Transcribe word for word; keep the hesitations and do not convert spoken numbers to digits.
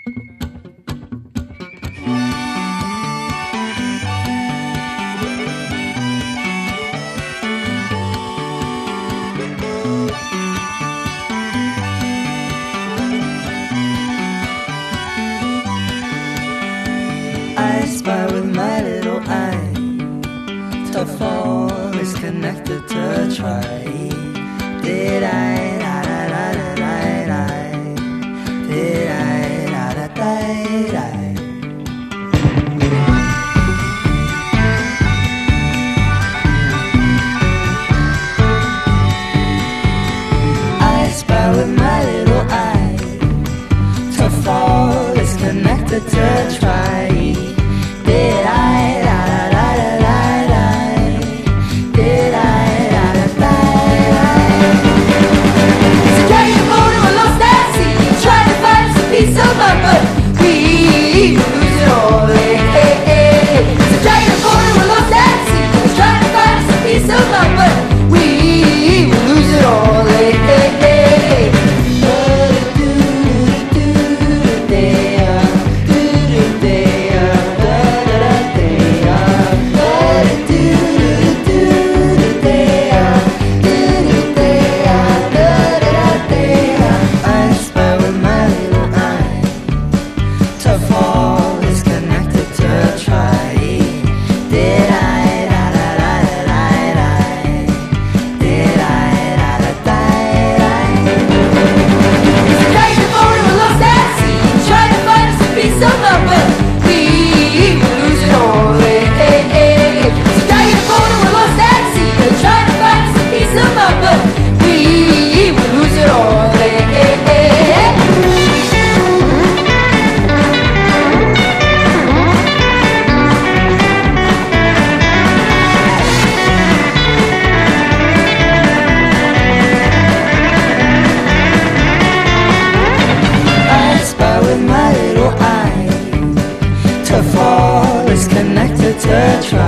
I spy with my little eye. To fall is connected to try. Did I, da da da da da da. Did I, da da da da. I spy with my little eye. To fall is connected to try. Did I, da da da da da da. Did I, da da da da. So carry the boat and we're lost at sea, trying to find some peace of mind, but we lose it all. Hey, hey, hey. So carry the boat and we're lost at sea, trying to find some peace of mind, but we lose it all. Hey, hey, hey. To fall is connected to try.